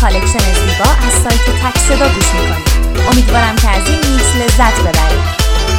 کالکشن زیبا از سایت تک صدا گوش میکنید. امیدوارم که از این میکس لذت ببرید.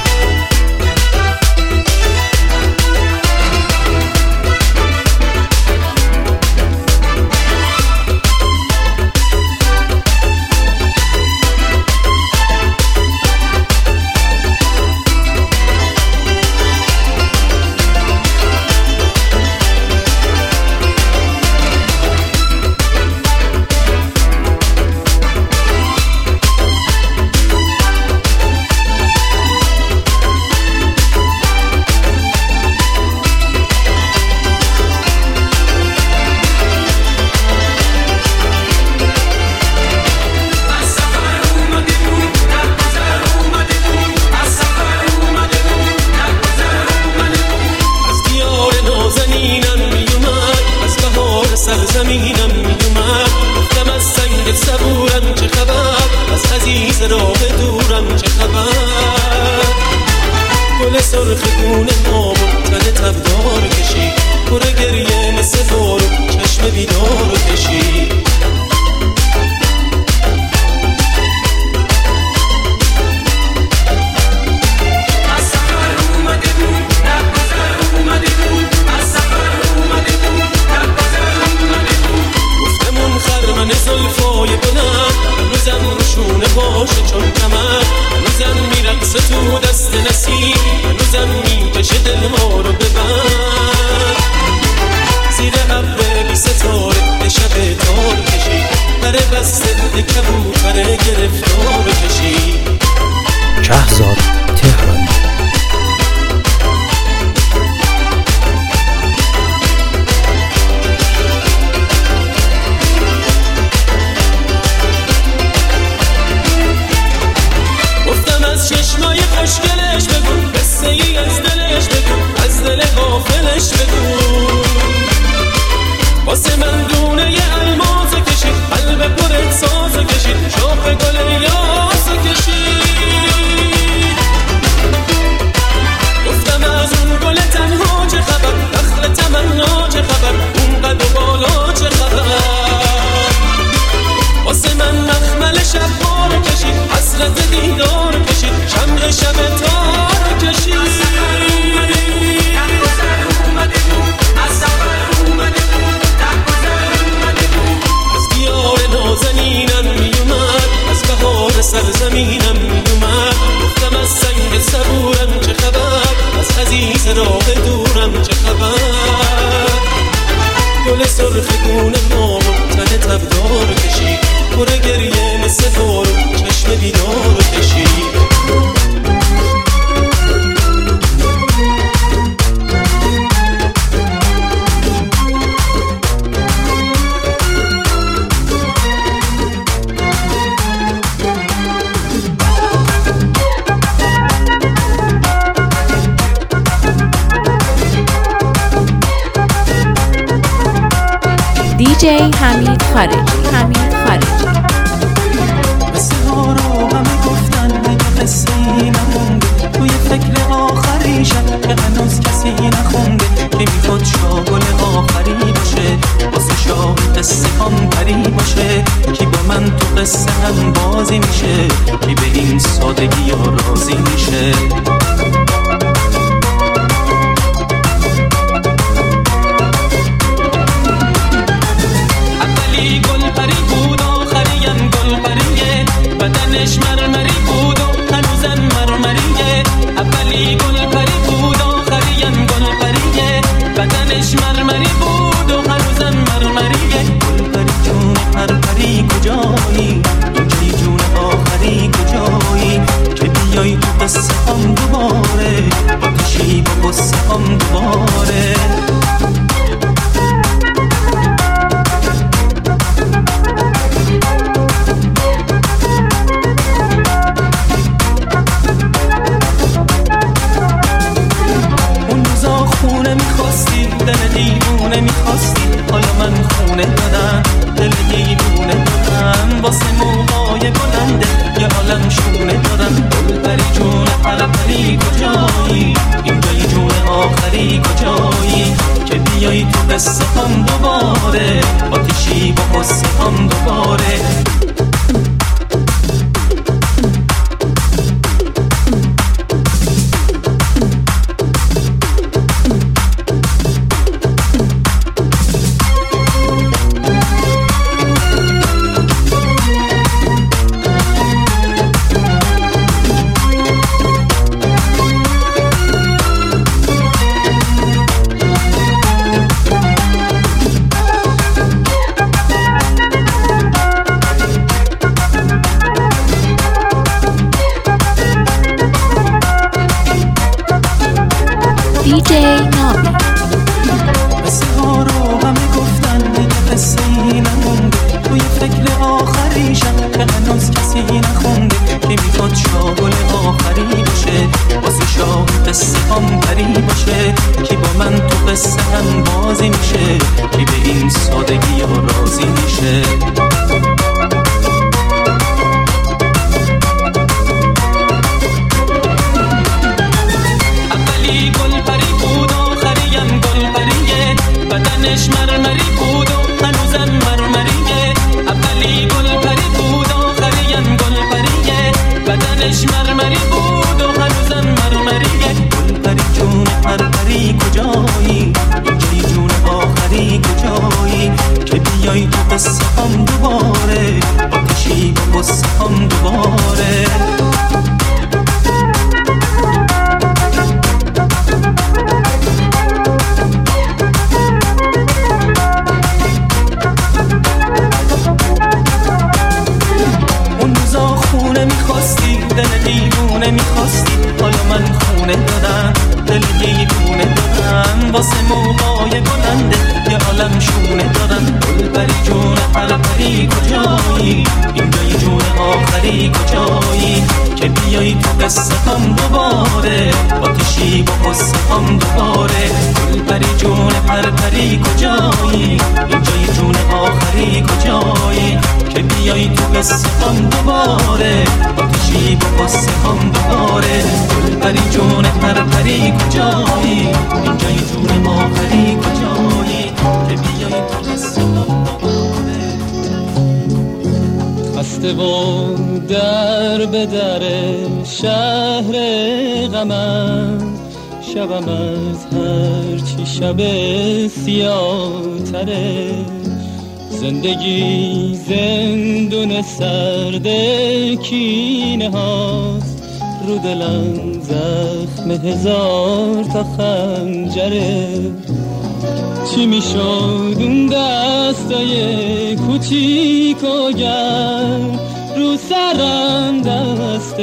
زمینم میومد گفتم از سنگ صبورم چه خبر، از عزیز راه دورم چه خبر. گل سرخ گونه ما تن تبدار کشید، پر گریه مثل بارو چشم بیدار کشید. زلفای بلند هنوزم روشونه باشه چون کمر، هنوزم میرقصه تو دست نسیم، هنوزم میکشه دل ما رو ببند. زیر ابر بی ستاره به شب تار کشید، در بسته به کبوتر گرفتار کشید. شهزاد تهرانی. چشمای خوشگلش بگو، قصه ای از دلش بگو، از دل غافلش بگو. واسه من دونه ی الماس کشید، قلب پرت ساز کشید، شاخ گل یاس کشید. گفتم از اون گل تنها چه خبر، دخل تمنا چه خبر، اون قد و بالا چه خبر. واسه من مخمل شب بار کشید، حسرت دیدار کشید، شمع شب تار کشید. از دیار نازنینم میومد، از بهار سرزمینم میومد. گفتم از سنگ صبورم چه خبر، از عزیز راه دورم چه خبر. گل سرخ گونه ما تن تبدار کشید، پر گریه مثل بارو چشم بیدار کشید. DJ حمید خارجی. قصه ها رو همه گفتن، مگه قصه ای نمونده توی فکر آخری شب که هنوز کسی نخونده، که میخواد شاگل آخری باشه، واسه شاه قصه هم پری باشه. کی با من تو قصه هم بازی میشه، کی به این سادگی ها راضی میشه. گل پری بود آخریم گل پریه، بدنش مرمری بود و هنوزم مرمریه. اولی گل پری بود آخریم گل پریه، بدنش مرمری بود و هنوزم مرمریه. گل پری جون پرپری کجایی، توی جون آخری کجایی، که بیای تو قصه هم دوباره، آتشی با قصه هم دوباره. دل دیوونه میخواستی، حالا من خونه دادم، دل دیوونه دادم. واسه موهای بلنده یه عالم شونه دارم. گل پری جون پرپری کجایی، این جای جون آخری کجایی، که بیای تو قصه هم دوباره، آتیشی با قصه هم دوباره. DJ نامی. قصه ها رو همه گفتن دیگه قصه ای نمونده، توی فکر آخریشم که هنوز کسی نخونده، که میخواد شاگل آخری باشه، واسه شاه قصه هم پری باشه، که با من تو قصه هم بازی میشه، که به این سادگی ها راضی میشه. بدنش مرمری بود و هنوزم مرمریه، اولی گل پری بود آخریم گل پریه، بدنش مرمری بود و هنوزم مرمریه. گل پری جون پرپری کجایی، اینجای جون آخری کجایی، که بیای تو قصه هم دوباره، آتشی با قصه هم دوباره. دل دیوونه میخواستی، حالا من خونه دادم، دل دیوونه دادم، واسه موقعای بلنده یه عالم شونه دارم. گل پری جون پرپری کجایی، اینجای جون آخری کجایی، که بیایی تو قصه هم دوباره، آتشی با قصه هم دوباره. گل پری جون پرپری کجایی، اینجای جون آخری کجایی، که بیایی تو قصه هم دوباره، آتشی با قصه هم دوباره. گل پری جون پرپری کجایی، اینجای جون آخری کجایی، که بیایی تو قصه هم دوباره. خسته و در به در شهر غمم، شبم از هرچی شب سیاه تره، زندگی زندون سرد کینه هاست، رو دلم زخم هزار تا خنجره. چی میشد اون دستای کوچیک و گرم، رو سرم دست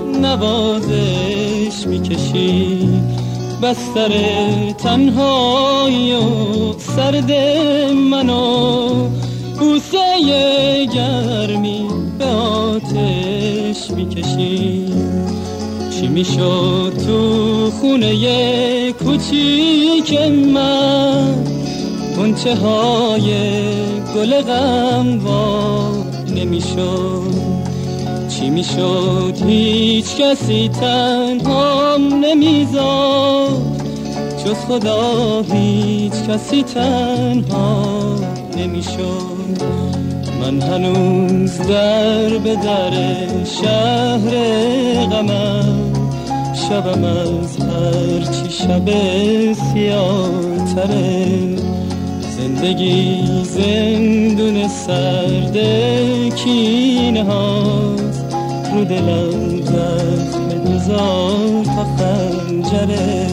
نوازش میکشید، بستر تنهایی و سرد منو، بوسه گرمی به آتش میکشید. چی میشد تو خونه کوچیک من، غنچه های گل غم وا نمیشد. چی میشد هیچ کسی تنهام نمیذاد، جز خدا هیچ کسی تنها نمیشد. من هنوز در به در شهر غمم، شبم از هرچی شب سیاه تره، زندگی زندون سرد کینه هاست، رو دلم زخم هزار تا خنجره.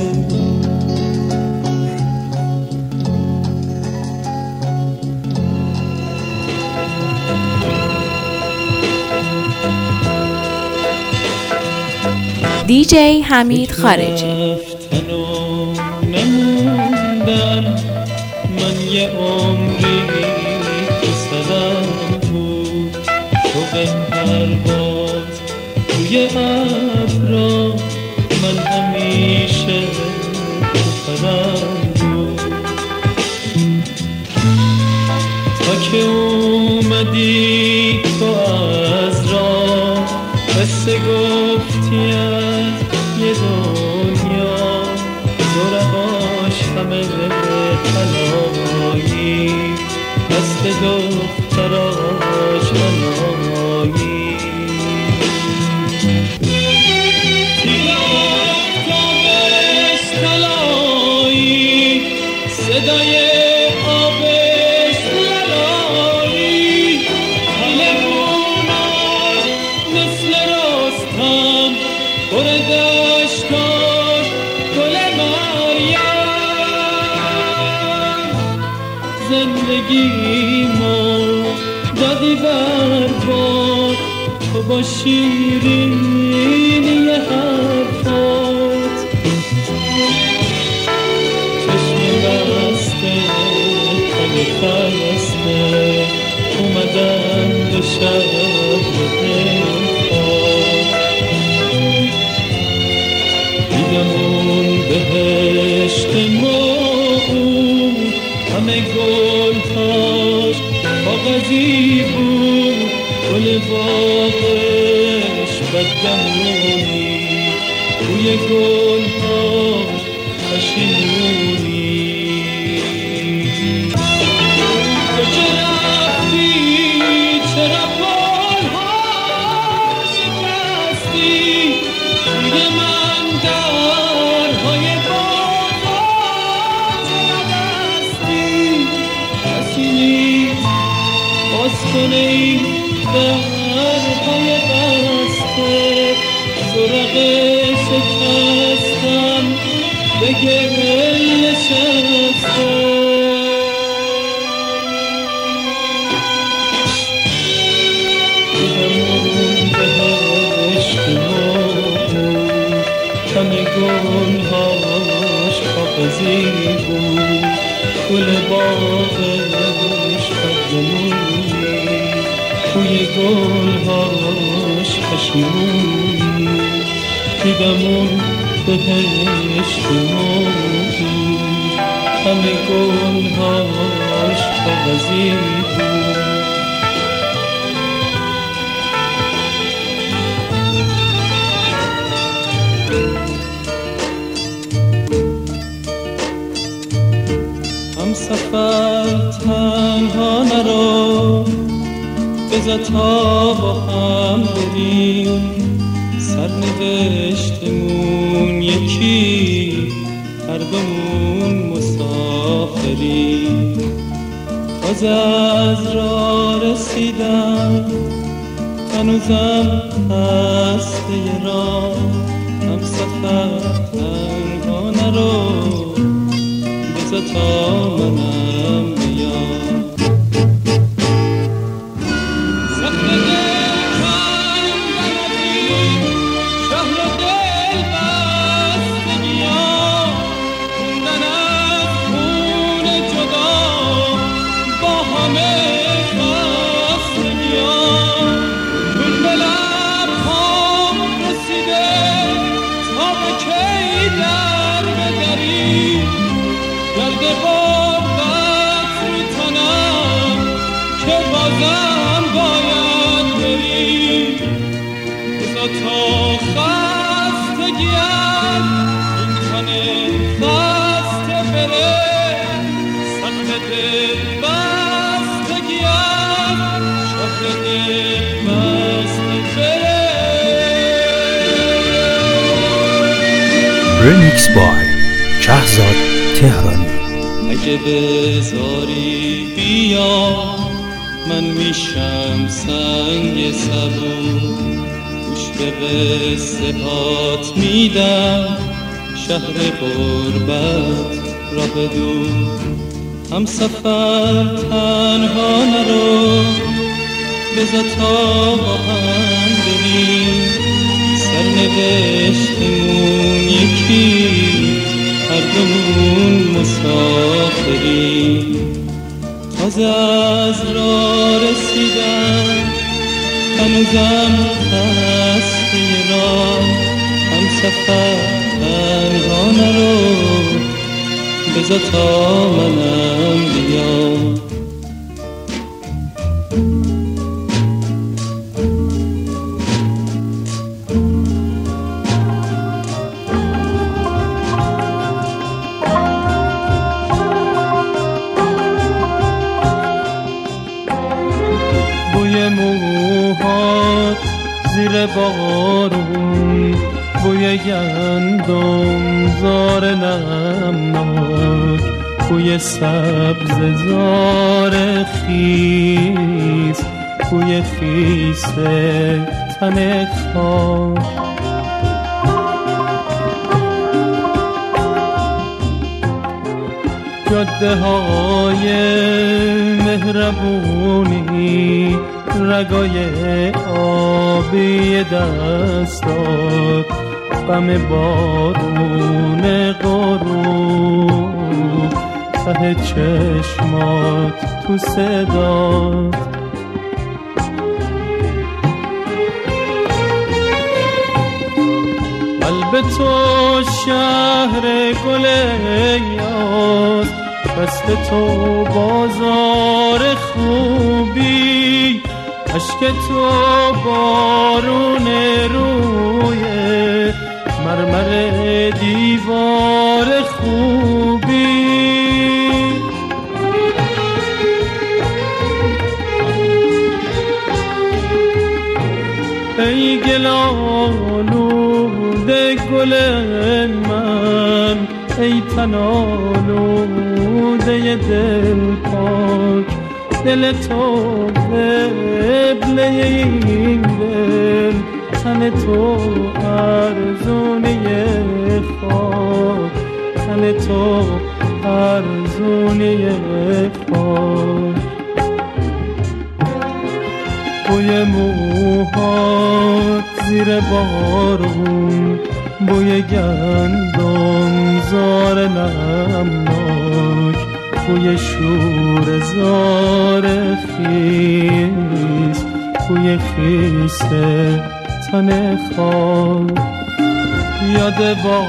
دیجی حمید خارجی. من یه عمری صدم بود، شوق پرواز توی ابرا، من همیشه خودم بود. تا که اومدی تو از راه، قصه گفتی از یه دنیا، دورقاش همه تنها دختر آشنایی تیرافتابش تلایی صدای آبش للایی حلموناش مثل رستم پر دشتاش گل مریم زندگی ما دادی برباد تو با شیرینی حرفات چشم بسته تن خسته اومدن به شهر دلخواه دیدمون بهشت موعود همه گلهاش کاغذی بود گل باغش بدگمونی روی گلهاش پشیمونی تو که رفتی چرا پلها شکستی توی من درهای باغات نبستی کسی نیست باز کنه این درهای بسته زرق شکستم به گل نشسته دیدمون بهشت موعود همه گلهاش کاغذی بود گل باغش بدگمونی توی گلهاش پشیمونی دیدمون بهشت موعود همه گلهاش کاغذی بود هم سفر تنها نرو بذار تا با هم بریم سرنوشتمون یکی هر دومون مسافریم تازه از راه رسیدم هنوزم خسته راه هم سفر تنها نرو بذار تا منم بیام Remix by شهزاد تهرانی. اگه بذاری بیا من میشم سنگ صبور گوش به قصه هات میدم شهر غربت را بدون هم سفر تنها نرو بذار تا با هم بریم سرنوشتمون یکی هر دومون مسافریم تازه از راه رسیدم هنوزم خسته راه هم سفر تنها نرو بذار تا منم بیام زیر بارون، بوی گندم زار نمناک، بوی سبز زار خیس، بوی خیس تن خاک. جاده های مهربونی، رگای آبی دستات، غم بارون غروب، ته چشمات تو صدات. قلب تو شهر گل یاد، دست تو بازار خوبی، عشق تو بارون روی مرمر دیوار خوبی. ای گلالوده گل من، ای تنالوده دل پاک، دل تو قبله این دل، تن تو ارزونه خاک، تن تو ارزونه خاک. بوی موهات زیر بارون، بوی گندم زار نمناک، بوی شور زار خیس، بوی خیس تن خاک. یاد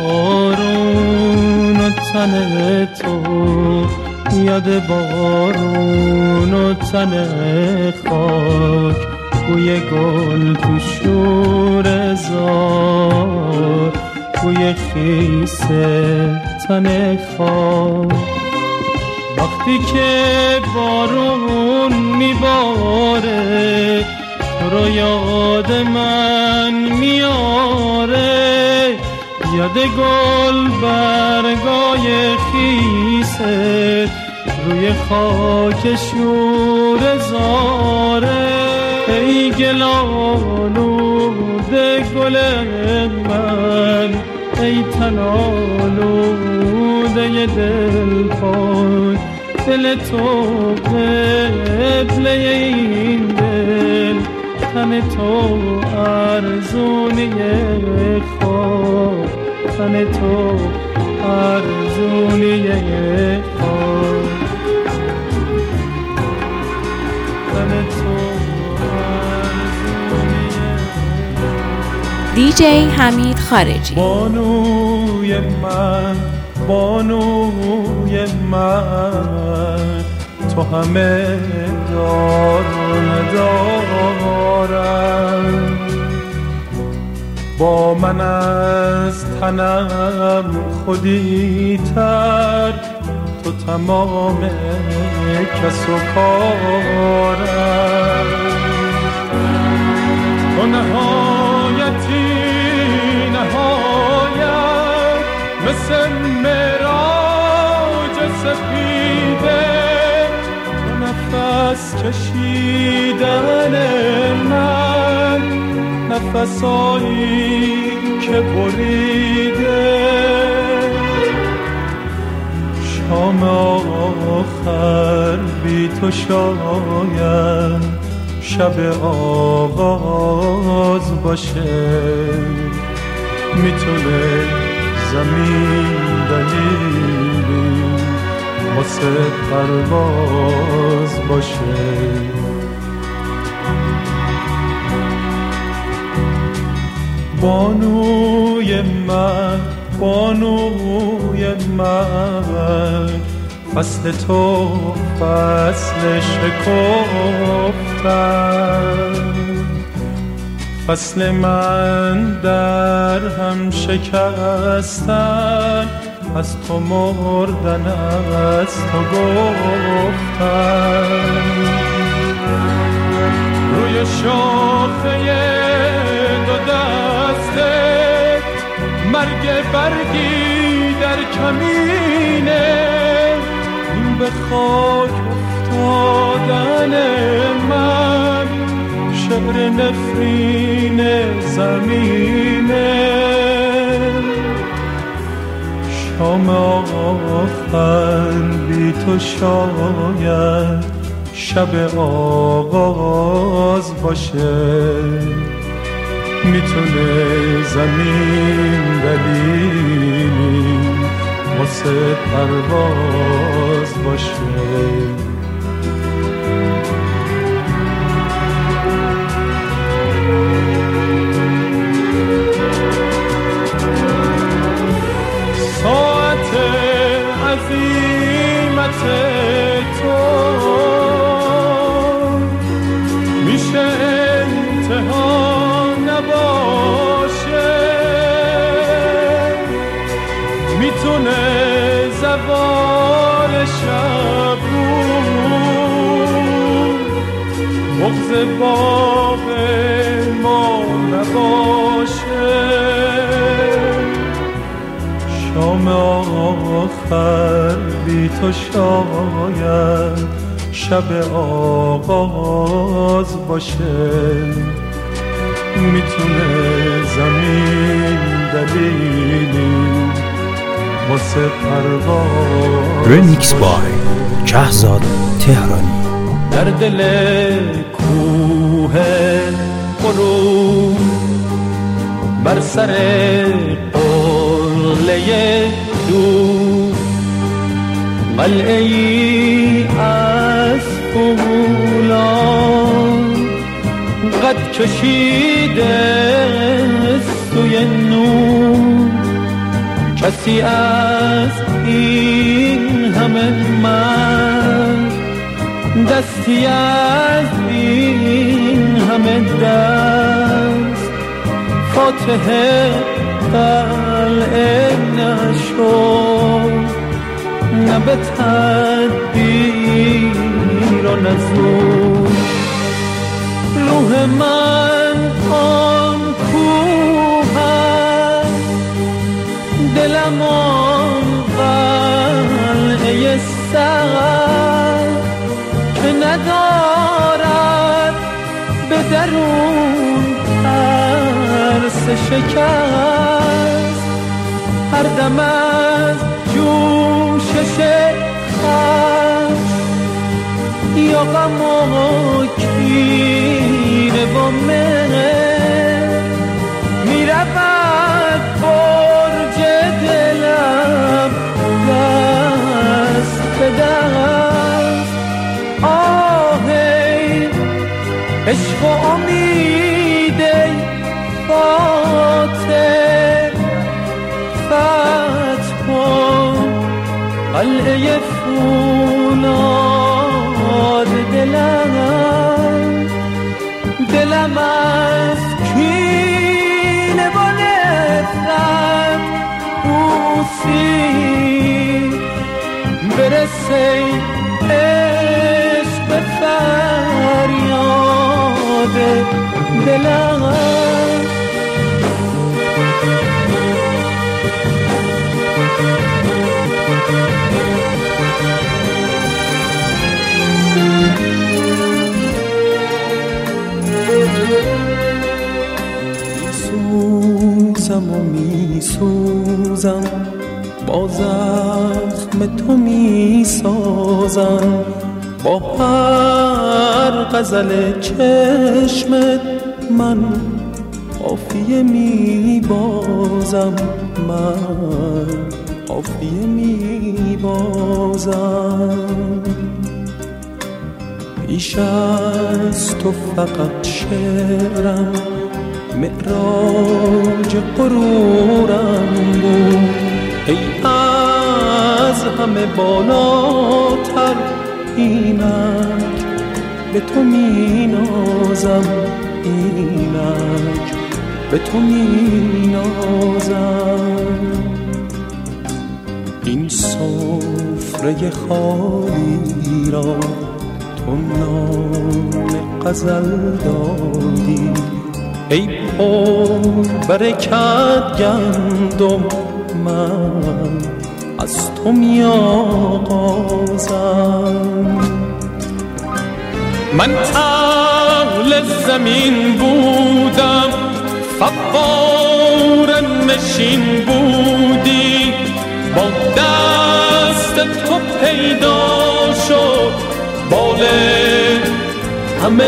بارون و تن تو، یاد بارون و تن خاک، بوی گل تو شور زار، بوی خیس تن خاک. وقتی که بارون میباره، تو رو یاد من میاره، یاد گل برگای خیست روی خاک شور زاره. ای گلالوده گل من، ای تنالوده دل پاک، دل تو قبله این دل، تن تو ارزونه خاک، تن تو ارزونه خاک، تن تو دیجی حمید خارجی. بانوی من، بانوی من، تو همه دار و ندارم، با من از تنم خودی تر، تو تمام کس و کارم. تو نهایتی نهایت، مثل معراج سپیده، تو نفس کشیدن من، نفسایی که بریده. شام آخر بی تو شاید شب آغاز باشه، میتونه زمین دلیلی واسه پرواز باشه. بانوی من، بانوی من، فصل تو فصل شکفتن، فصل من در هم شکستن، از تو مردن از تو گفتن. روی شاخه به خاک افتادن من شعر نفرین زمینه. شام آخر بی تو شاید شب آغاز باشه. میتونه زمین دلیلی واسه پرواز باشه. ساعت عظیمت تو میشه انتها نباشه. میتونه زوال شب بغض باغ ما نباشه. شام آخر بی تو شاید شب آغاز باشه. میتونه زمین دلیلی واسه پرواز. رمیکس بای شهزاد تهرانی. در دل کوه قرون بر سر قله دور قلعه ای از فولاد قد کشیده سوی نور. کسی از این همه من دستی از این همه دست فاتح قلعه نشد. نه به تدبیر و نه زور. روح من آن کوه است، دلم آن قلعه سقف که ندارد به درون ترس شکست. هر دم از جوشش خشم یا غم و کینه و مهر میرود برج دلم دست به دست. آهی عشق و امید فاتح فتح کن قلعه فولاد دلم از کینه و نفرت بوسی برسه عشق به فریاد دلم. میسوزم و میسوزم با زخم تو میسازم. با هر غزل چشمت من قافیه میبازم. من قافیه میبازم. پیش از تو فقط شعرم معراج غرورم بود. ای از همه بالاتر اینک به تو می نازم. اینک به تو می نازم. این سفره خالی را تو نام غزل دادی. ای پر برکت گندم من از تو می آغازم. من اهل زمین بودم، فوار نشین بودی، با دست تو پیدا شد بال همه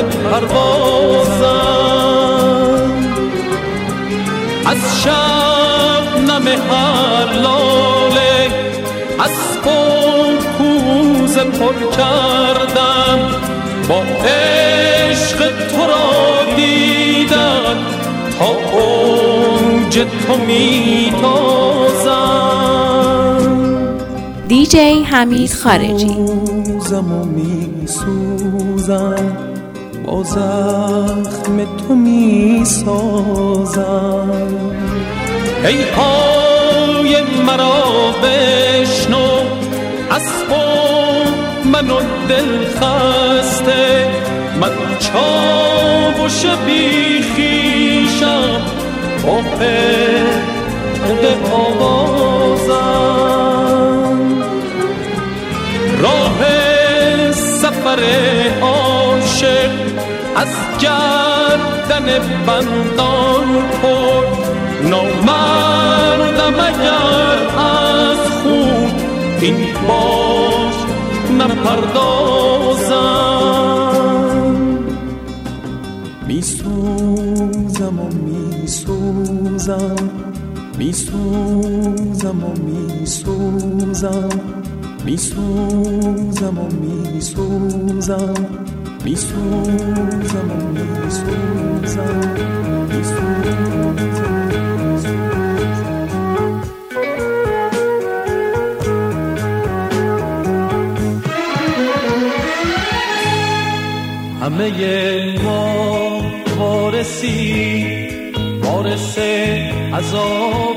پروازم. از شبنم هر لاله اسب و کوزه پر کردم، با عشق تو را دیدن تا اوج تو میتازم. دیجی حمید خارجی. سوزم و میسوزم، با زخم تو میسازم. ای پای مرا بشنو، اسب و من و دل خسته، من چاوش بیخیشم با پرده آوازم. راه سفر عاشق از گردن بندان پر، نامردم اگر از خون این باش نپردازم. میسوزم و میسوزم، میسوزم و میسوزم، میسوزم و میسوزم، میسوزم و میسوزم، همه ما وارث عذاب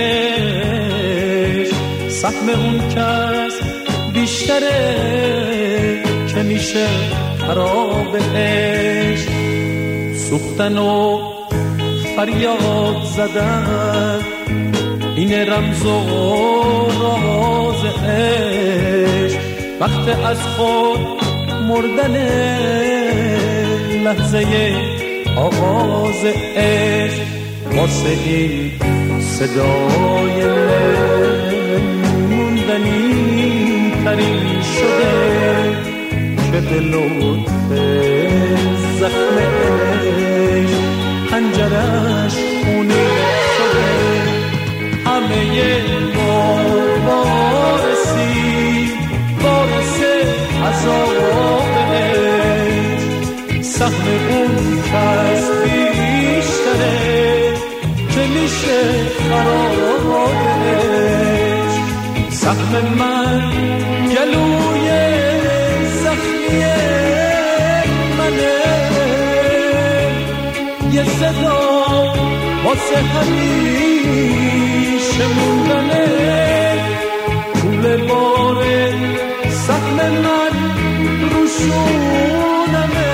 عشق، سهم اون کس بیشتره که میشه خراب عشق. سوختن و فریاد زدن این رمز و راز عشق، وقت از خود مردن لحظه آغاز عشق. واسه این صدای موندنی ترین شده که به لطف زخم عشق پنجرش خونی شده. همه ما وارث عذاب عشق، سهم اون کس بیشتره که میشه خراب عشق. سهم من گلوی زخمی منه، یه صدا واسه همیشه موندنه. پول باره سهم من روشونمه،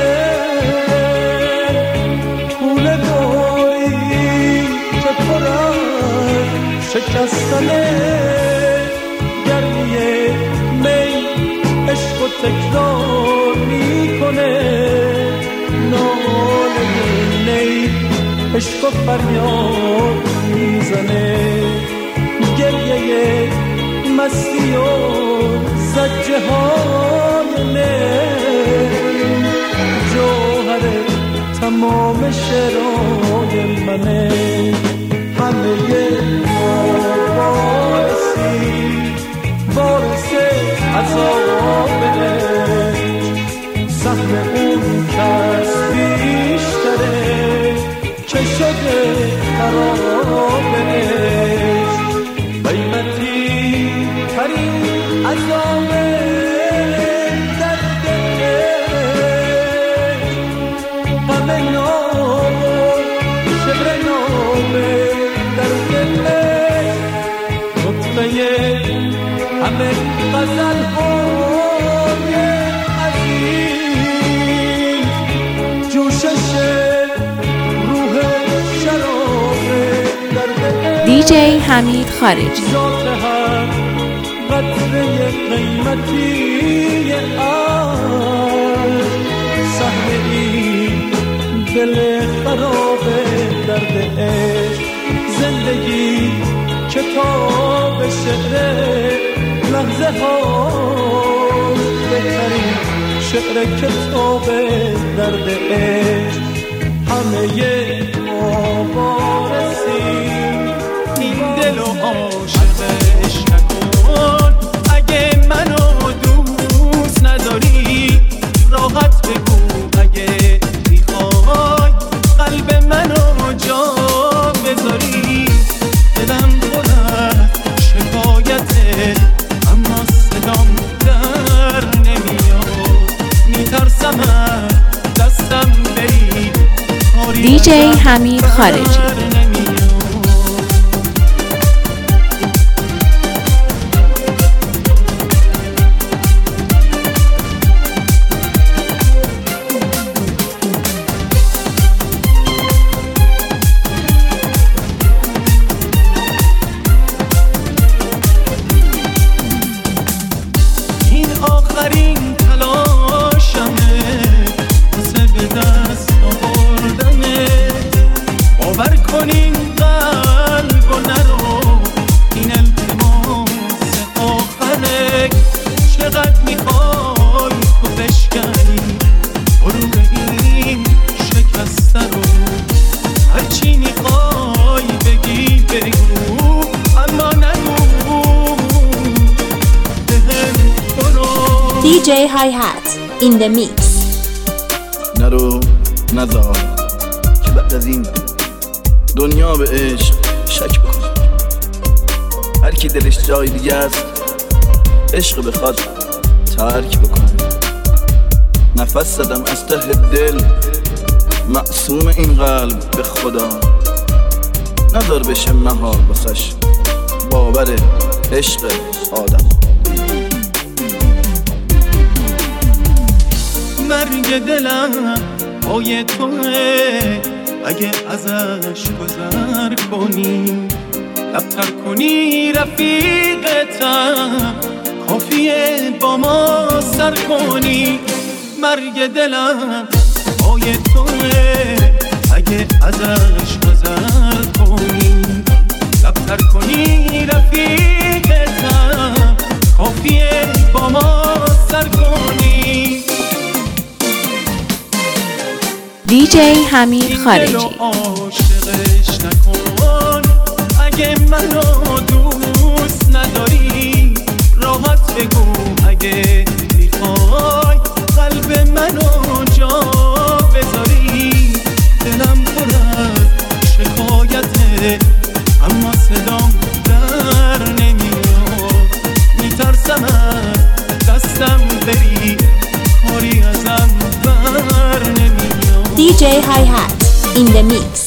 پول باری که پرم شکستنه. گرمی می عشق و تکرار میکنه، ناله نی عشق و فریاد میزنه. گریه مستی و زجه های من جوهر تمام شعرهای منه. همه ما وارث عذاب عشق، سهم اون کس بیشتره که شده خراب عشق. قیمتی ترین عذاب درد عشق، غم نام شبر نام درد عشق. نطفه همه غزل های عزیز، جوشش روح شراب درد عشق. دیجی حمید خارجی. ذات هم راحتی صحنه ای دل خراب درد عشق، زندگی کتاب شعر لحظه ها، بهترین شعر کتاب درد عشق، همه ما بارسیم این دل و عاشقش نکن. اگه منو دوست نداری راحت بگو، اگه میخوای قلب منو جا بذاری. دلم پر از شکایته اما صدام در نمیاد، میترسم از دستم بری. دیجی حمید خارجی. این آخرین تلاشمه واسه به دست آوردنه. باور کنین قلب و نرو، این التماس آخره. چقدر میخوای تو بشکنی غرور این شکسته رو، هرچی میخوای بگی بگو اما نگو بهم برو. DJ Hi-Hat in the mix. نرو نزار که بعد از این دنیا به عشق شک بکن. هر کی دلش جای دیگه است عشق بخواد ترک بکن. نفس زدم از ته دل معصوم این قلب به خدا، نذار بشه محال بسش باور عشق آدم. مرگ دلم پای توه، اگه ازش گذر کنی لبتر کنی رفیقتم، کافیه با ما سر کنی. مرگ دلم پای توه، اگه ازش گذر کنی لبتر کنی رفیقتم، کافیه با ما سر کنی. DJ حمید خارجی. عاشقش نکن، اگه منو دوست نداری راحت بگو، اگه میخوای قلب منو جا بذاری. دلم پر از شکایته اما صدام در نمیاد، میترسم از دستم بری، کاری ازم بر نمیاد. DJ Hi-Hat in the mix.